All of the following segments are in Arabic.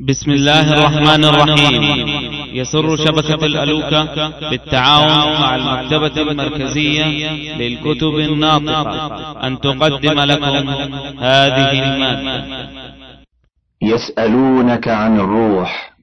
بسم الله الرحمن الرحيم. يسر شبكة الألوكة بالتعاون مع المكتبة المركزية للكتب الناطقة أن تقدم لكم هذه المادة. يسألونك عن الروح،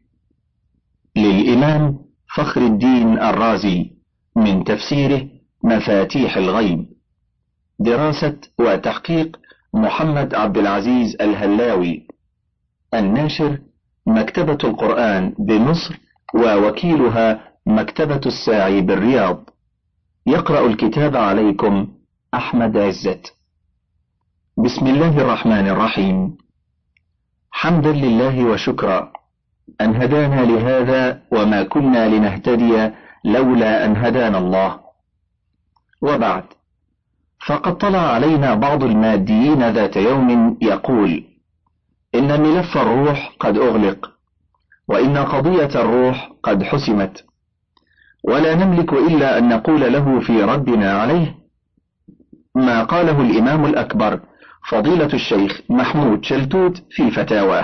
للإمام فخر الدين الرازي، من تفسيره مفاتيح الغيب، دراسة وتحقيق محمد عبد العزيز الهلاوي، الناشر مكتبة القرآن بمصر ووكيلها مكتبة الساعي بالرياض. يقرأ الكتاب عليكم أحمد عزت. بسم الله الرحمن الرحيم. حمدا لله وشكرا أن هدانا لهذا وما كنا لنهتدي لولا أن هدانا الله. وبعد، فقد طلع علينا بعض الماديين ذات يوم يقول إن ملف الروح قد أغلق، وإن قضية الروح قد حسمت، ولا نملك إلا أن نقول له في ردنا عليه ما قاله الإمام الأكبر فضيلة الشيخ محمود شلتوت في فتاواه: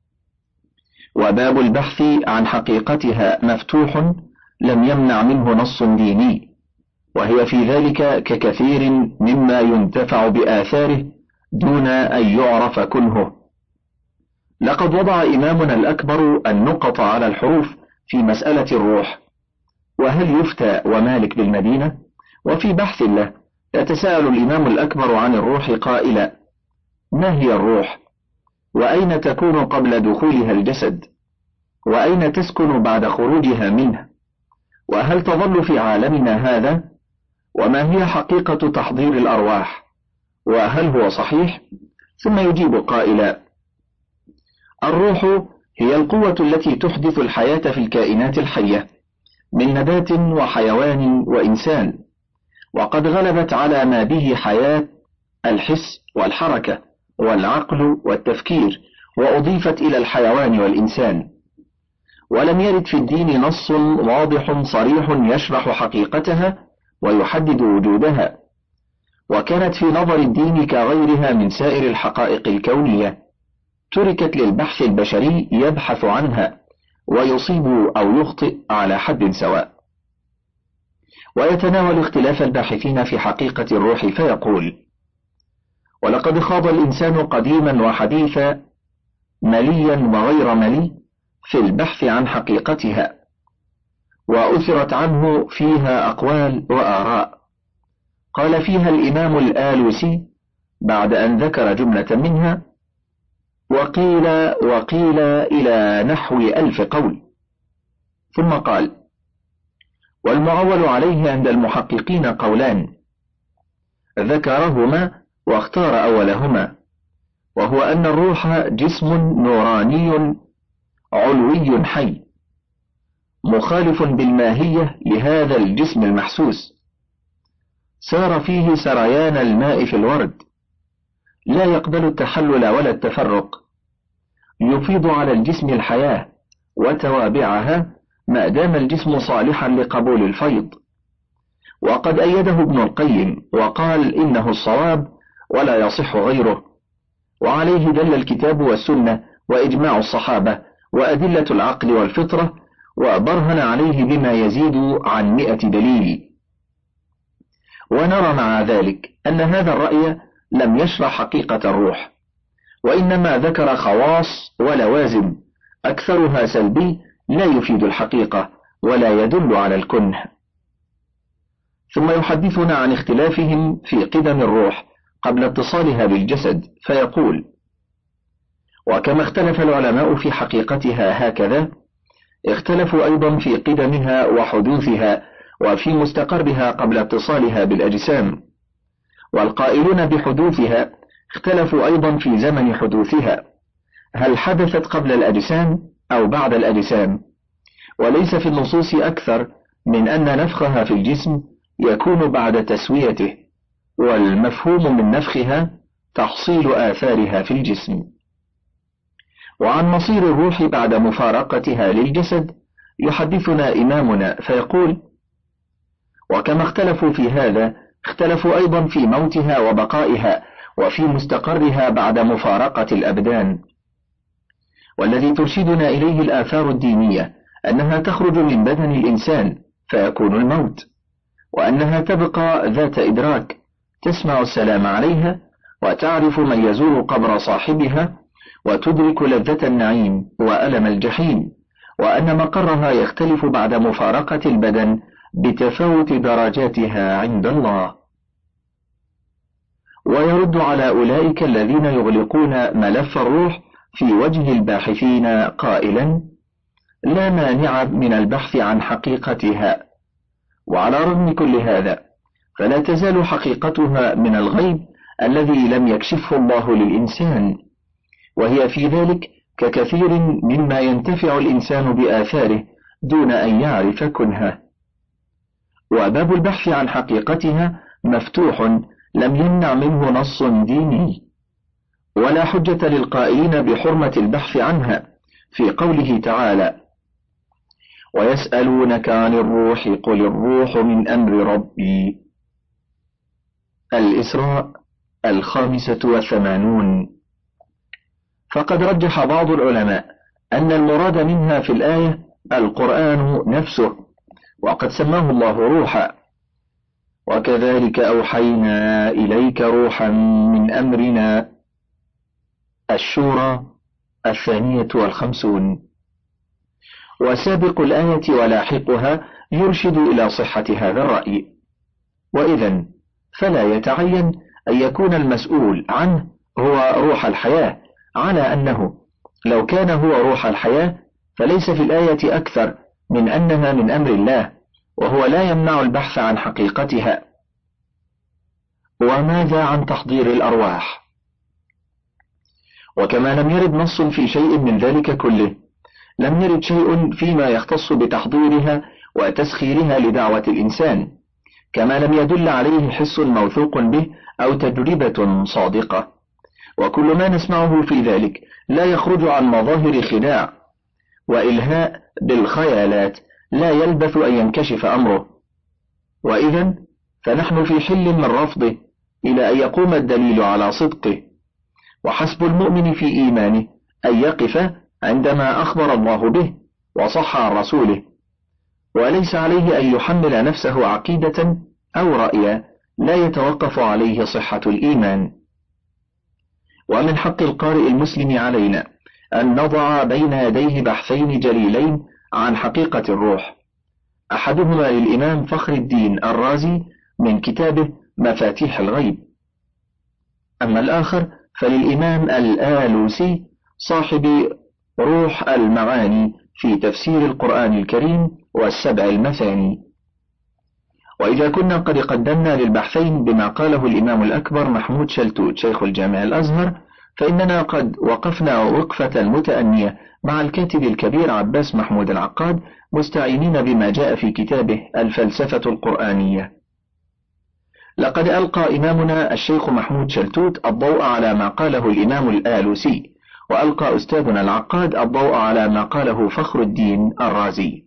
وباب البحث عن حقيقتها مفتوح لم يمنع منه نص ديني، وهي في ذلك ككثير مما ينتفع بآثاره دون أن يعرف كنهه. لقد وضع إمامنا الأكبر النقط على الحروف في مسألة الروح، وهل يفتى ومالك بالمدينة؟ وفي بحث له يتساءل الإمام الأكبر عن الروح قائلا: ما هي الروح؟ وأين تكون قبل دخولها الجسد؟ وأين تسكن بعد خروجها منه؟ وهل تظل في عالمنا هذا؟ وما هي حقيقة تحضير الأرواح؟ وهل هو صحيح؟ ثم يجيب قائلا: الروح هي القوة التي تحدث الحياة في الكائنات الحية من نبات وحيوان وإنسان، وقد غلبت على ما به حياة الحس والحركة والعقل والتفكير، وأضيفت إلى الحيوان والإنسان. ولم يرد في الدين نص واضح صريح يشرح حقيقتها ويحدد وجودها، وكانت في نظر الدين كغيرها من سائر الحقائق الكونية، تركت للبحث البشري يبحث عنها ويصيب أو يخطئ على حد سواء. ويتناول اختلاف الباحثين في حقيقة الروح فيقول: ولقد خاض الإنسان قديما وحديثا مليا وغير ملي في البحث عن حقيقتها، وأثرت عنه فيها أقوال وآراء. قال فيها الإمام الآلوسي بعد أن ذكر جملة منها: وقيل إلى نحو 1000 قول. ثم قال: والمعول عليه عند المحققين قولان، ذكرهما واختار أولهما، وهو أن الروح جسم نوراني علوي حي، مخالف بالماهية لهذا الجسم المحسوس، سار فيه سريان الماء في الورد، لا يقبل التحلل ولا التفرق، يفيض على الجسم الحياة وتوابعها ما دام الجسم صالحا لقبول الفيض. وقد أيده ابن القيم وقال إنه الصواب ولا يصح غيره، وعليه دل الكتاب والسنة وإجماع الصحابة وأدلة العقل والفطرة، وبرهن عليه بما يزيد عن 100 دليل. ونرى مع ذلك أن هذا الرأي لم يشرح حقيقة الروح، وإنما ذكر خواص ولوازم أكثرها سلبي لا يفيد الحقيقة ولا يدل على الكنه. ثم يحدثنا عن اختلافهم في قدم الروح قبل اتصالها بالجسد فيقول: وكما اختلف العلماء في حقيقتها هكذا اختلفوا أيضا في قدمها وحدوثها وفي مستقرها قبل اتصالها بالأجسام. والقائلون بحدوثها اختلفوا أيضا في زمن حدوثها، هل حدثت قبل الأجسام أو بعد الأجسام؟ وليس في النصوص أكثر من أن نفخها في الجسم يكون بعد تسويته، والمفهوم من نفخها تحصيل آثارها في الجسم. وعن مصير الروح بعد مفارقتها للجسد يحدثنا إمامنا فيقول: وكما اختلفوا في هذا اختلفوا أيضا في موتها وبقائها وفي مستقرها بعد مفارقة الأبدان. والذي ترشدنا إليه الآثار الدينية أنها تخرج من بدن الإنسان فيكون الموت، وأنها تبقى ذات إدراك تسمع السلام عليها وتعرف من يزور قبر صاحبها وتدرك لذة النعيم وألم الجحيم، وأن مقرها يختلف بعد مفارقة البدن بتفاوت درجاتها عند الله. ويرد على أولئك الذين يغلقون ملف الروح في وجه الباحثين قائلا: لا مانع من البحث عن حقيقتها، وعلى رغم كل هذا فلا تزال حقيقتها من الغيب الذي لم يكشفه الله للإنسان، وهي في ذلك ككثير مما ينتفع الإنسان بآثاره دون أن يعرف كنهه. وباب البحث عن حقيقتها مفتوح لم يمنع منه نص ديني، ولا حجة للقائلين بحرمة البحث عنها في قوله تعالى: ويسألونك عن الروح قل الروح من أمر ربي. الإسراء 85. فقد رجح بعض العلماء أن المراد منها في الآية القرآن نفسه، وقد سماه الله روحا: وكذلك أوحينا إليك روحا من أمرنا. الشورى 52. وسابق الآية ولاحقها يرشد إلى صحة هذا الرأي، وإذن فلا يتعين أن يكون المسؤول عنه هو روح الحياة، على أنه لو كان هو روح الحياة فليس في الآية أكثر من أنها من أمر الله، وهو لا يمنع البحث عن حقيقتها. وماذا عن تحضير الأرواح؟ وكما لم يرد نص في شيء من ذلك كله، لم يرد شيء فيما يختص بتحضيرها وتسخيرها لدعوة الإنسان، كما لم يدل عليه حس موثوق به أو تجربة صادقة. وكل ما نسمعه في ذلك لا يخرج عن مظاهر خداع وإلهاء بالخيالات لا يلبث أن ينكشف أمره، وإذن فنحن في حل من رفضه إلى أن يقوم الدليل على صدقه. وحسب المؤمن في إيمانه أن يقف عندما أخبر الله به وصح عن رسوله، وليس عليه أن يحمل نفسه عقيدة أو رأيا لا يتوقف عليه صحة الإيمان. ومن حق القارئ المسلم علينا أن نضع بين يديه بحثين جليلين عن حقيقة الروح، أحدهما للإمام فخر الدين الرازي من كتابه مفاتيح الغيب، أما الآخر فللإمام الآلوسي صاحب روح المعاني في تفسير القرآن الكريم والسبع المثاني. وإذا كنا قد قدمنا للبحثين بما قاله الإمام الأكبر محمود شلتوت شيخ الجامع الأزهر، فإننا قد وقفنا وقفة متأنية مع الكاتب الكبير عباس محمود العقاد، مستعينين بما جاء في كتابه الفلسفة القرآنية. لقد ألقى إمامنا الشيخ محمود شلتوت الضوء على ما قاله الإمام الآلوسي، وألقى أستاذنا العقاد الضوء على ما قاله فخر الدين الرازي،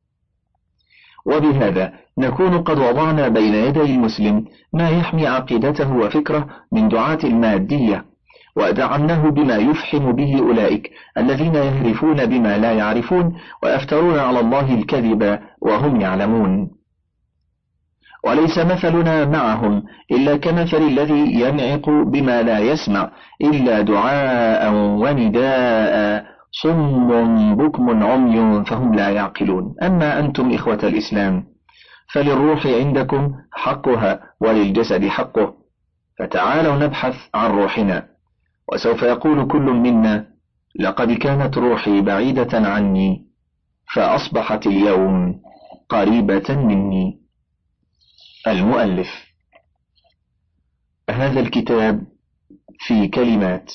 وبهذا نكون قد وضعنا بين يدي المسلم ما يحمي عقيدته وفكره من دعاة المادية، ودعمناه بما يفحم به أولئك الذين يهرفون بما لا يعرفون ويفترون على الله الكذب وهم يعلمون. وليس مثلنا معهم إلا كمثل الذي ينعق بما لا يسمع إلا دعاء ونداء صم بكم عمي فهم لا يعقلون. أما أنتم إخوة الإسلام فللروح عندكم حقها وللجسد حقه، فتعالوا نبحث عن روحنا. وسوف يقول كل منا: لقد كانت روحي بعيدة عني فأصبحت اليوم قريبة مني. المؤلف: هذا الكتاب في كلمات.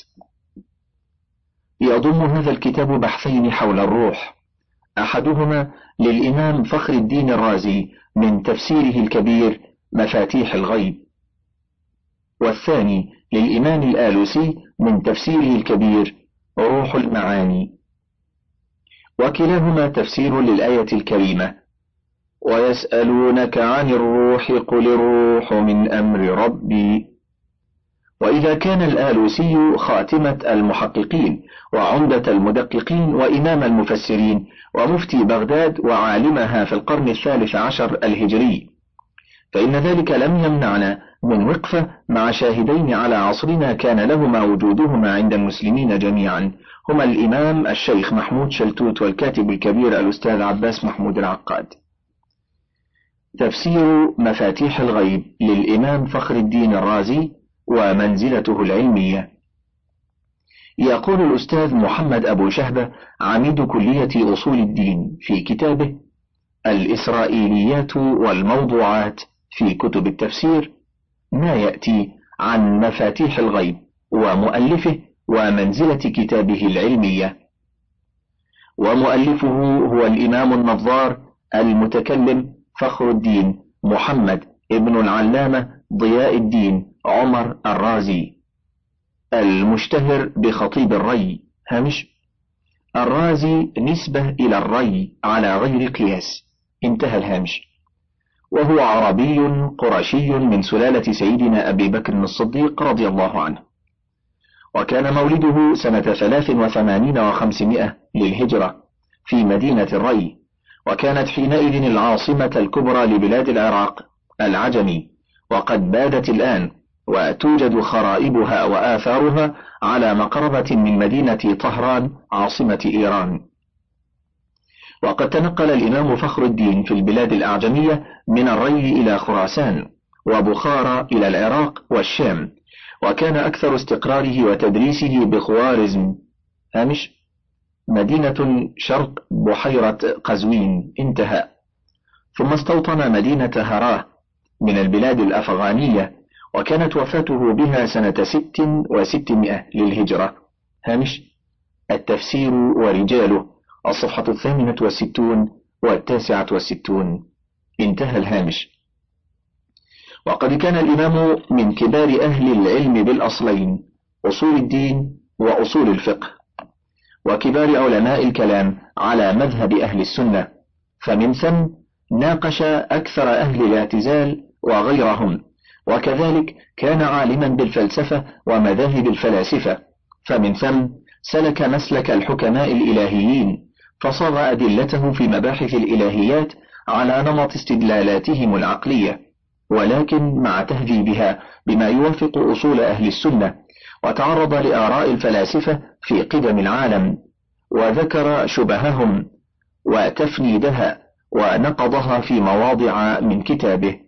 يضم هذا الكتاب بحثين حول الروح، أحدهما للإمام فخر الدين الرازي من تفسيره الكبير مفاتيح الغيب، والثاني للإمام الآلوسي من تفسيره الكبير روح المعاني، وكلاهما تفسير للآية الكريمة: ويسألونك عن الروح قل الروح من أمر ربي. وإذا كان الآلوسي خاتمة المحققين وعمدة المدققين وإمام المفسرين ومفتي بغداد وعالمها في القرن 13 الهجري، فإن ذلك لم يمنعنا من وقفة مع شاهدين على عصرنا كان لهما وجودهما عند المسلمين جميعا، هما الإمام الشيخ محمود شلتوت والكاتب الكبير الأستاذ عباس محمود العقاد. تفسير مفاتيح الغيب للإمام فخر الدين الرازي ومنزلته العلمية. يقول الأستاذ محمد أبو شهبة عميد كلية أصول الدين في كتابه الإسرائيليات والموضوعات في كتب التفسير ما يأتي عن مفاتيح الغيب ومؤلفه ومنزلة كتابه العلمية. ومؤلفه هو الإمام النظار المتكلم فخر الدين محمد ابن العلامة ضياء الدين عمر الرازي، المشتهر بخطيب الري. هامش: الرازي نسبة إلى الري على غير قياس. انتهى الهامش. وهو عربي قرشي من سلالة سيدنا أبي بكر الصديق رضي الله عنه، وكان مولده سنة 83 و500 للهجرة في مدينة الري، وكانت حينئذ العاصمة الكبرى لبلاد العراق العجمي، وقد بادت الآن وتوجد خرائبها وآثارها على مقربة من مدينة طهران عاصمة إيران. وقد تنقل الإمام فخر الدين في البلاد الأعجمية من الري إلى خراسان وبخارى إلى العراق والشام، وكان أكثر استقراره وتدريسه بخوارزم هامش مدينة شرق بحيرة قزوين. انتهى. ثم استوطن مدينة هراه من البلاد الأفغانية، وكانت وفاته بها سنة 600 للهجرة. هامش التفسير ورجاله، الصفحة 68 و69. انتهى الهامش. وقد كان الإمام من كبار أهل العلم بالأصلين أصول الدين وأصول الفقه، وكبار علماء الكلام على مذهب أهل السنة، فمن ثم ناقش أكثر أهل الاعتزال وغيرهم، وكذلك كان عالما بالفلسفة ومذاهب الفلاسفة، فمن ثم سلك مسلك الحكماء الإلهيين، فصاغ أدلته في مباحث الإلهيات على نمط استدلالاتهم العقلية، ولكن مع تهذيبها بما يوافق أصول أهل السنة، وتعرض لآراء الفلاسفة في قدم العالم، وذكر شبههم وتفنيدها ونقضها في مواضع من كتابه.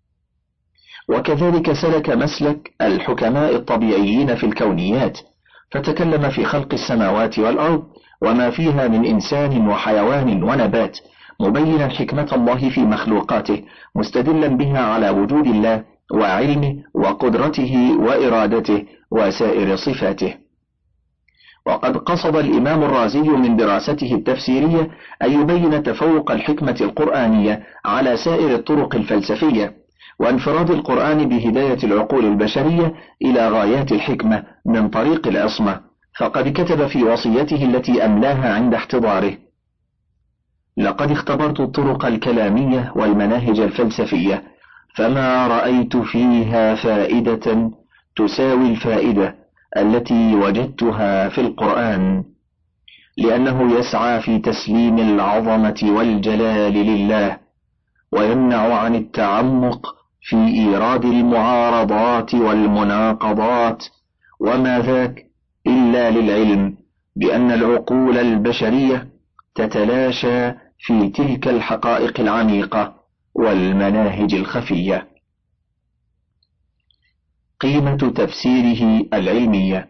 وكذلك سلك مسلك الحكماء الطبيعيين في الكونيات، فتكلم في خلق السماوات والأرض وما فيها من إنسان وحيوان ونبات، مبينا حكمة الله في مخلوقاته، مستدلا بها على وجود الله وعلمه وقدرته وإرادته وسائر صفاته. وقد قصد الإمام الرازي من دراسته التفسيرية أن يبين تفوق الحكمة القرآنية على سائر الطرق الفلسفية، وانفراد القرآن بهداية العقول البشرية إلى غايات الحكمة من طريق العصمة، فقد كتب في وصيته التي أملاها عند احتضاره: لقد اختبرت الطرق الكلامية والمناهج الفلسفية، فما رأيت فيها فائدة تساوي الفائدة التي وجدتها في القرآن، لأنه يسعى في تسليم العظمة والجلال لله، ويمنع عن التعمق في إيراد المعارضات والمناقضات، وما ذاك إلا للعلم بأن العقول البشرية تتلاشى في تلك الحقائق العميقة والمناهج الخفية. قيمة تفسيره العلمية.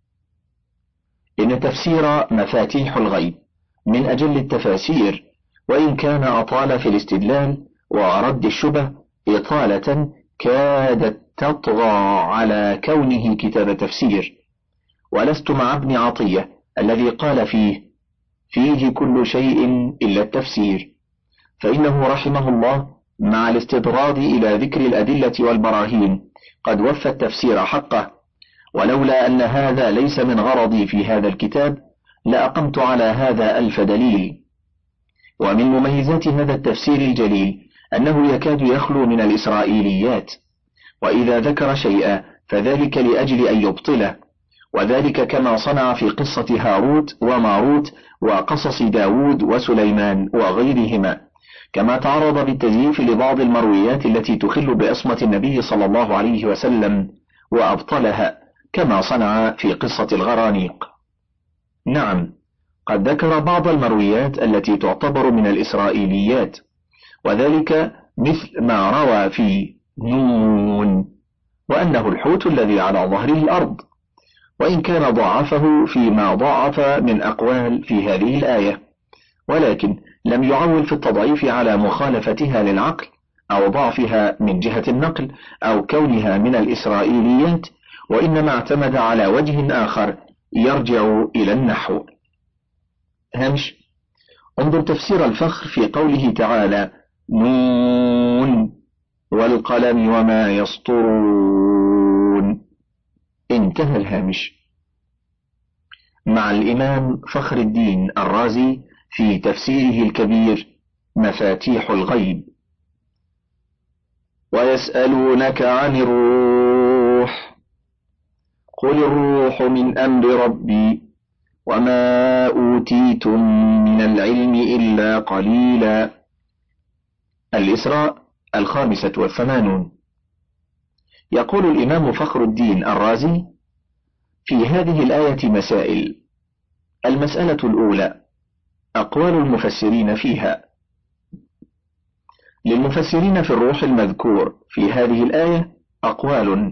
إن تفسير مفاتيح الغيب من أجل التفاسير، وإن كان أطال في الاستدلال ورد الشبه إطالة كادت تطغى على كونه كتاب تفسير، ولست مع ابن عطية الذي قال فيه كل شيء إلا التفسير، فإنه رحمه الله مع الاستطراد إلى ذكر الأدلة والبراهين قد وفى التفسير حقه، ولولا أن هذا ليس من غرضي في هذا الكتاب لأقمت على هذا 1000 دليل. ومن مميزات هذا التفسير الجليل أنه يكاد يخلو من الإسرائيليات، وإذا ذكر شيئا فذلك لأجل أن يبطله، وذلك كما صنع في قصة هاروت وماروت وقصص داود وسليمان وغيرهما، كما تعرض بالتزييف لبعض المرويات التي تخل بعصمة النبي صلى الله عليه وسلم وأبطلها، كما صنع في قصة الغرانيق. نعم، قد ذكر بعض المرويات التي تعتبر من الإسرائيليات، وذلك مثل ما روى في نون وأنه الحوت الذي على ظهره الأرض، وإن كان ضعفه فيما ضعف من أقوال في هذه الآية، ولكن لم يعول في التضعيف على مخالفتها للعقل أو ضعفها من جهة النقل أو كونها من الإسرائيليات، وإنما اعتمد على وجه آخر يرجع إلى النحو. هامش: انظر تفسير الفخر في قوله تعالى: نون والقلم وما يسطرون. انتهى الهامش. مع الإمام فخر الدين الرازي في تفسيره الكبير مفاتيح الغيب. ويسألونك عن الروح قل الروح من أمر ربي وما أوتيتم من العلم إلا قليلا. الإسراء 85. يقول الإمام فخر الدين الرازي في هذه الآية مسائل. المسألة الأولى: أقوال المفسرين فيها. للمفسرين في الروح المذكور في هذه الآية أقوال،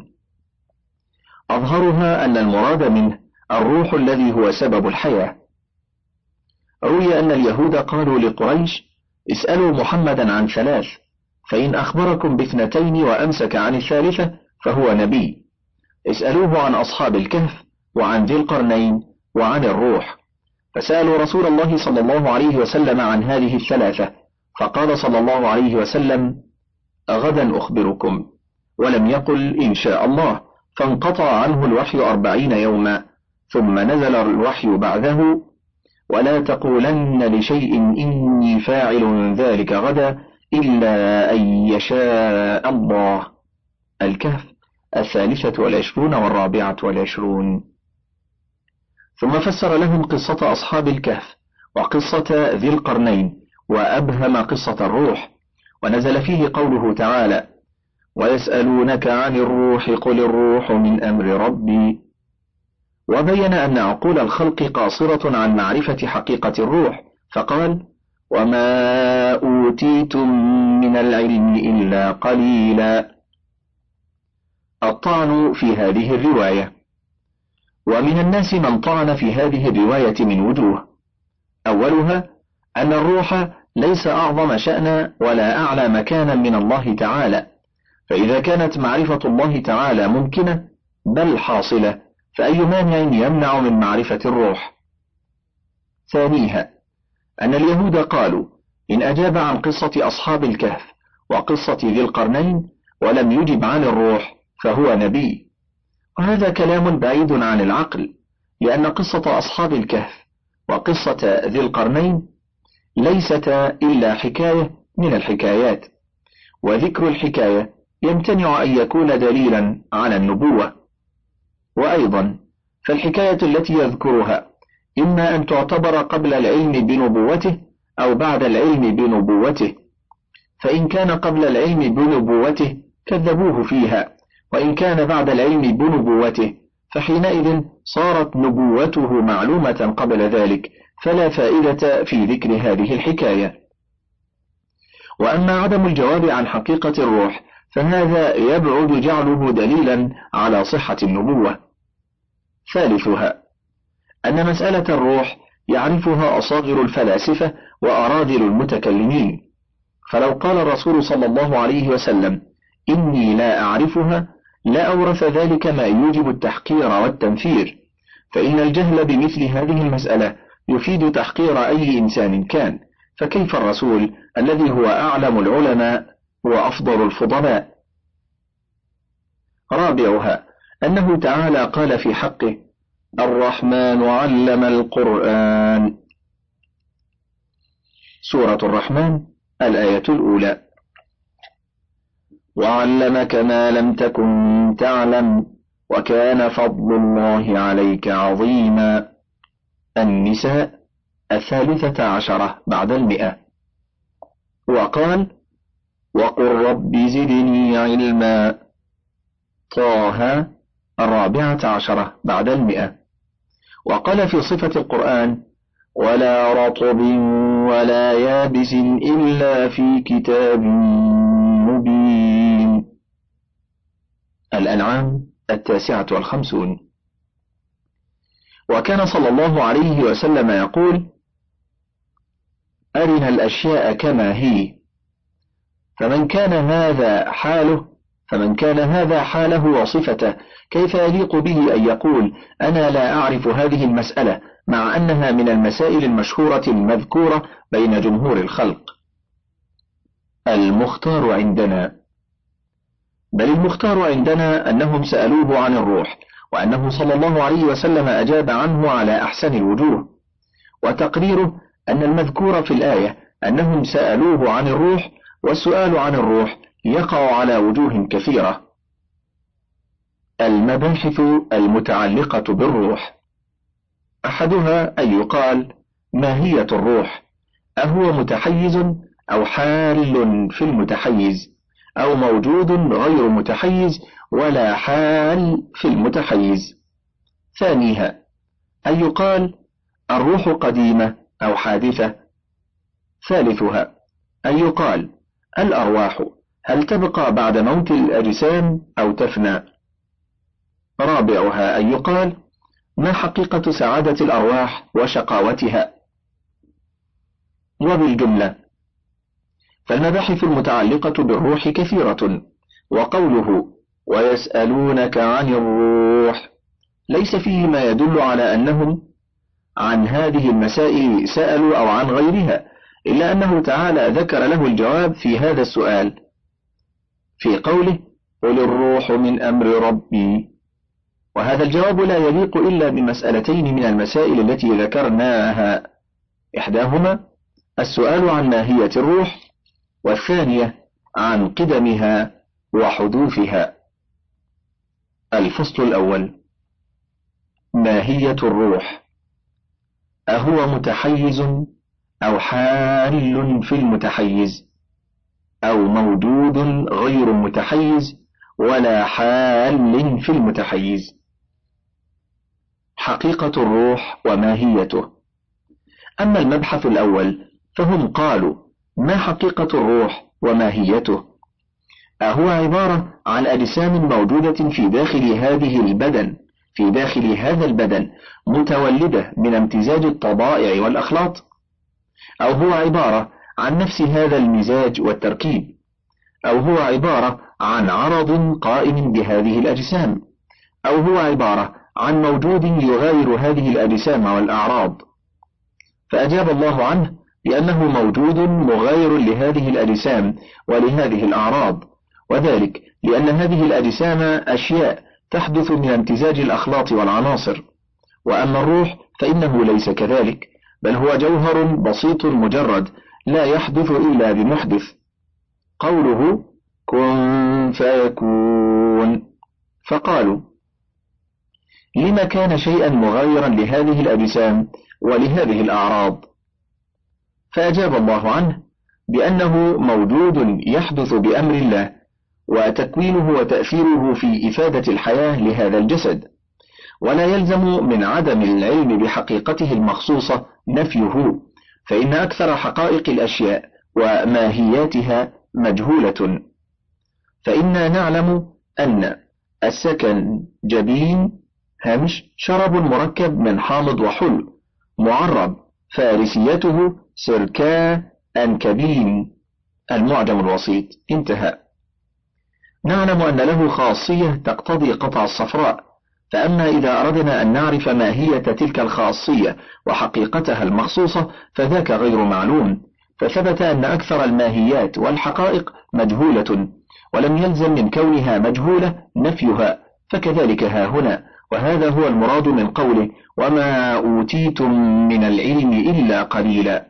أظهرها أن المراد منه الروح الذي هو سبب الحياة. روي أن اليهود قالوا لقريش: اسألوا محمدا عن 3، فإن أخبركم ب2 وأمسك عن 3 فهو نبي. اسألوه عن أصحاب الكهف وعن ذي القرنين وعن الروح. فسألوا رسول الله صلى الله عليه وسلم عن هذه 3، فقال صلى الله عليه وسلم: غدا أخبركم، ولم يقل إن شاء الله، فانقطع عنه الوحي 40 يوما، ثم نزل الوحي بعده: ولا تقولن لشيء إني فاعل ذلك غدا إلا أن يشاء الله. الكهف 23 و24. ثم فسر لهم قصة أصحاب الكهف وقصة ذي القرنين، وأبهم قصة الروح، ونزل فيه قوله تعالى: ويسألونك عن الروح قل الروح من أمر ربي. وبين أن عقول الخلق قاصرة عن معرفة حقيقة الروح، فقال: وما أوتيتم من العلم إلا قليلا. الطعن في هذه الرواية. ومن الناس من طعن في هذه الرواية من وجوه. أولها أن الروح ليس أعظم شأنا ولا أعلى مكانا من الله تعالى، فإذا كانت معرفة الله تعالى ممكنة بل حاصلة، فأي مانع يمنع من معرفة الروح؟ ثانيها أن اليهود قالوا: إن أجاب عن قصة أصحاب الكهف وقصة ذي القرنين ولم يجب عن الروح فهو نبي. وهذا كلام بعيد عن العقل، لأن قصة أصحاب الكهف وقصة ذي القرنين ليستا إلا حكاية من الحكايات، وذكر الحكاية يمتنع أن يكون دليلا على النبوة. وأيضا فالحكاية التي يذكرها إما أن تعتبر قبل العلم بنبوته أو بعد العلم بنبوته، فإن كان قبل العلم بنبوته كذبوه فيها، وإن كان بعد العلم بنبوته فحينئذ صارت نبوته معلومة قبل ذلك، فلا فائدة في ذكر هذه الحكاية. وأما عدم الجواب عن حقيقة الروح فهذا يبعد جعله دليلا على صحة النبوة. ثالثها أن مسألة الروح يعرفها أصاغر الفلاسفة وأراذل المتكلمين، فلو قال الرسول صلى الله عليه وسلم: إني لا أعرفها، لا أورث ذلك ما يوجب التحقير والتنفير، فإن الجهل بمثل هذه المسألة يفيد تحقير أي إنسان كان، فكيف الرسول الذي هو أعلم العلماء وأفضل الفضلاء؟ رابعها أنه تعالى قال في حقه: الرحمن علم القرآن. سورة الرحمن الآية الأولى. وعلمك ما لم تكن تعلم وكان فضل الله عليك عظيما. النساء 13 بعد 100. وقال وقل رب زدني علما. طه 14 بعد 100. وقال في صفة القرآن ولا رطب ولا يابس إلا في كتاب مبين. الأنعام 59. وكان صلى الله عليه وسلم يقول أرنا الأشياء كما هي، فمن كان هذا حاله وصفته كيف يليق به أن يقول أنا لا أعرف هذه المسألة مع أنها من المسائل المشهورة المذكورة بين جمهور الخلق. المختار عندنا، بل المختار عندنا أنهم سألوه عن الروح، وأنه صلى الله عليه وسلم أجاب عنه على أحسن الوجوه، وتقريره أن المذكور في الآية أنهم سألوه عن الروح، والسؤال عن الروح يقع على وجوه كثيرة. المباحث المتعلقة بالروح: أحدها أن يقال ماهية الروح، أهو متحيز أو حال في المتحيز، أو موجود غير متحيز ولا حال في المتحيز. ثانيها أن يقال الروح قديمة أو حادثة. ثالثها أن يقال الأرواح هل تبقى بعد موت الأجسام أو تفنى. رابعها أن يقال ما حقيقة سعادة الأرواح وشقاوتها. وبالجملة فالمباحث المتعلقة بالروح كثيرة، وقوله ويسألونك عن الروح ليس فيه ما يدل على أنهم عن هذه المسائل سألوا أو عن غيرها، إلا أنه تعالى ذكر له الجواب في هذا السؤال في قوله قل الروح من أمر ربي، وهذا الجواب لا يليق إلا بمسألتين من المسائل التي ذكرناها، إحداهما السؤال عن ماهية الروح، والثانية عن قدمها وحدوثها. الفصل الأول: ماهية الروح، أهو متحيز أو حال في المتحيز، أو موجود غير متحيز ولا حال في المتحيز. حقيقة الروح وماهيته. أما المبحث الأول فهم قالوا ما حقيقة الروح وماهيته؟ أهو عبارة عن أجسام موجودة في داخل هذا البدن متولدة من امتزاج الطبائع والأخلاط، أو هو عبارة عن نفس هذا المزاج والتركيب، أو هو عبارة عن عرض قائم بهذه الأجسام، أو هو عبارة عن موجود يغاير هذه الأجسام والأعراض. فأجاب الله عنه بأنه موجود مغاير لهذه الأجسام ولهذه الأعراض، وذلك لأن هذه الأجسام أشياء تحدث من امتزاج الأخلاط والعناصر، وأما الروح فإنه ليس كذلك، بل هو جوهر بسيط مجرد لا يحدث إلا بمحدث. قوله كن فيكون، فقالوا لما كان شيئا مغايرا لهذه الأجسام ولهذه الأعراض؟ فأجاب الله عنه بأنه موجود يحدث بأمر الله، وتكوينه وتأثيره في إفادة الحياة لهذا الجسد، ولا يلزم من عدم العلم بحقيقته المخصوصة نفيه، فإن أكثر حقائق الأشياء وماهياتها مجهولة. فإنا نعلم أن السكن جبين شرب مركب من حامض وحلو معرب فارسيته سركا أنكبين المعجم الوسيط انتهى. نعلم أن له خاصية تقتضي قطع الصفراء، فأما إذا أردنا أن نعرف ماهية تلك الخاصية وحقيقتها المخصوصة فذاك غير معلوم، فثبت أن أكثر الماهيات والحقائق مجهولة، ولم يلزم من كونها مجهولة نفيها، فكذلك ها هنا، وهذا هو المراد من قوله وما أوتيتم من العلم إلا قليلا.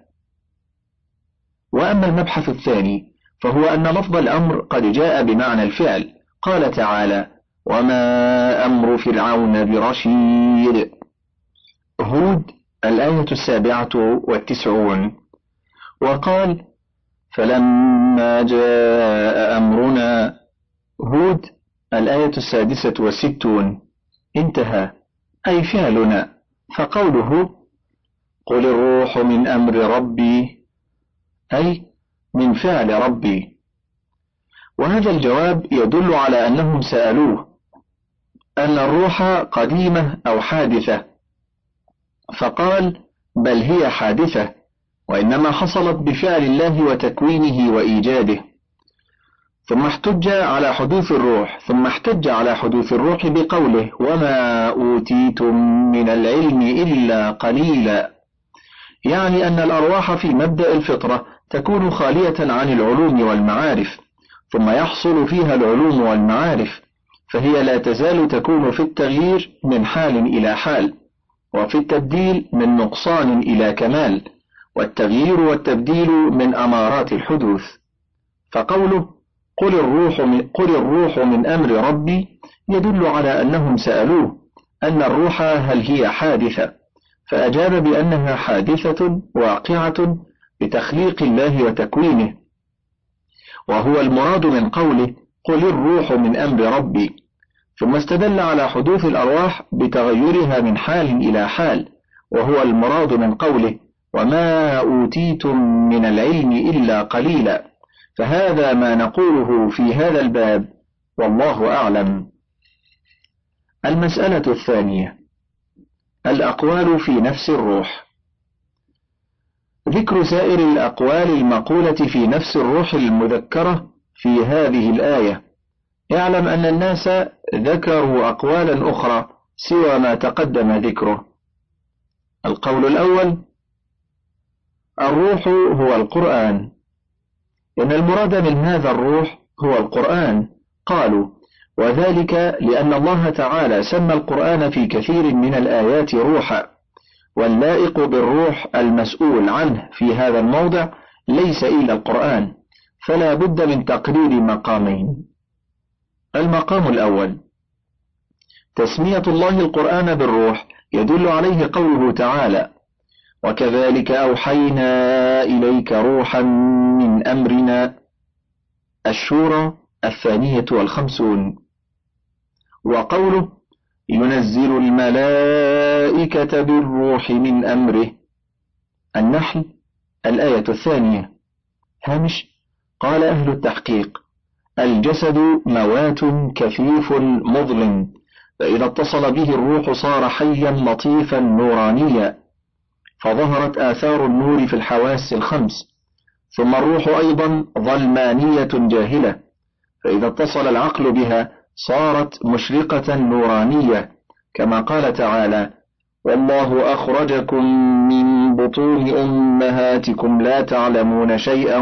وأما المبحث الثاني فهو أن لفظ الأمر قد جاء بمعنى الفعل، قال تعالى وما أمر فرعون برشيد. هود الآية 97. وقال فلما جاء أمرنا. هود الآية 66. انتهى، أي فعلنا. فقوله قل الروح من أمر ربي، أي من فعل ربي. وهذا الجواب يدل على أنهم سألوه أن الروح قديمة أو حادثة، فقال بل هي حادثة، وإنما حصلت بفعل الله وتكوينه وإيجاده. ثم احتج على حدوث الروح بقوله وما أوتيتم من العلم إلا قليلا، يعني أن الأرواح في مبدأ الفطرة تكون خالية عن العلوم والمعارف، ثم يحصل فيها العلوم والمعارف، فهي لا تزال تكون في التغيير من حال إلى حال، وفي التبديل من نقصان إلى كمال، والتغيير والتبديل من أمارات الحدوث. فقوله قل الروح من أمر ربي يدل على أنهم سألوه أن الروح هل هي حادثة، فأجاب بأنها حادثة واقعة بتخليق الله وتكوينه، وهو المراد من قوله قل الروح من أمر ربي. ثم استدل على حدوث الأرواح بتغيرها من حال إلى حال، وهو المراد من قوله وما أوتيتم من العلم إلا قليلا. فهذا ما نقوله في هذا الباب، والله أعلم. المسألة الثانية، الأقوال في نفس الروح. ذكر سائر الأقوال المقولة في نفس الروح المذكرة في هذه الآية. اعلم أن الناس ذكروا أقوالا أخرى سوى ما تقدم ذكره. القول الأول الروح هو القرآن، إن المراد من هذا الروح هو القرآن. قالوا وذلك لأن الله تعالى سمى القرآن في كثير من الآيات روحا، واللائق بالروح المسؤول عنه في هذا الموضع ليس إلا القرآن، فلا بد من تقرير مقامين. المقام الأول تسمية الله القرآن بالروح يدل عليه قوله تعالى وكذلك أوحينا إليك روحا من أمرنا، الشورى 52. وقوله ينزل الملائكة بالروح من أمره، النحل الآية 2. هامش قال أهل التحقيق الجسد موات كثيف مظلم، فإذا اتصل به الروح صار حيا لطيفا نورانيا، فظهرت آثار النور في الحواس الخمس. ثم الروح أيضا ظلمانية جاهلة، فإذا اتصل العقل بها صارت مشرقة نورانية، كما قال تعالى والله أخرجكم من بطون أمهاتكم لا تعلمون شيئا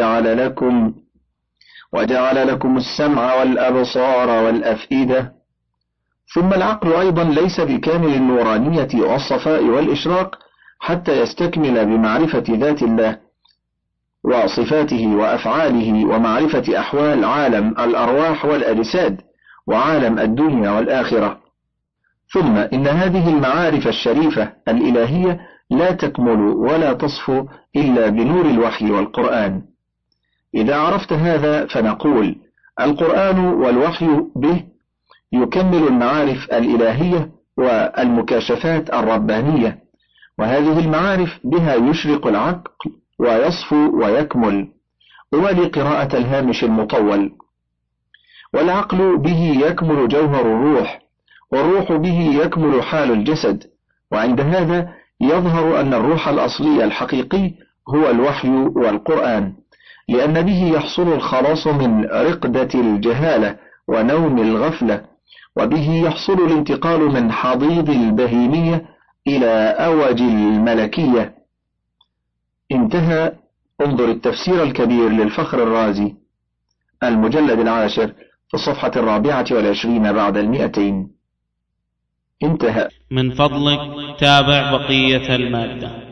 وجعل لكم السمع والأبصار والأفئدة. ثم العقل أيضا ليس بكامل النورانية والصفاء والإشراق حتى يستكمل بمعرفة ذات الله وصفاته وأفعاله، ومعرفة أحوال عالم الأرواح والأجساد وعالم الدنيا والآخرة. ثم إن هذه المعارف الشريفة الإلهية لا تكمل ولا تصفو إلا بنور الوحي والقرآن. إذا عرفت هذا فنقول القرآن والوحي به يكمل المعارف الإلهية والمكاشفات الربانية، وهذه المعارف بها يشرق العقل ويصفو ويكمل. ولقراءة الهامش المطول والعقل به يكمل جوهر الروح، والروح به يكمل حال الجسد، وعند هذا يظهر أن الروح الأصلي الحقيقي هو الوحي والقرآن، لأن به يحصل الخلاص من رقدة الجهالة ونوم الغفلة، وبه يحصل الانتقال من حضيض البهيمية إلى أوج الملكية. انتهى. انظر التفسير الكبير للفخر الرازي المجلد 10 في الصفحة 24 بعد 200. انتهى. من فضلك تابع بقية المادة.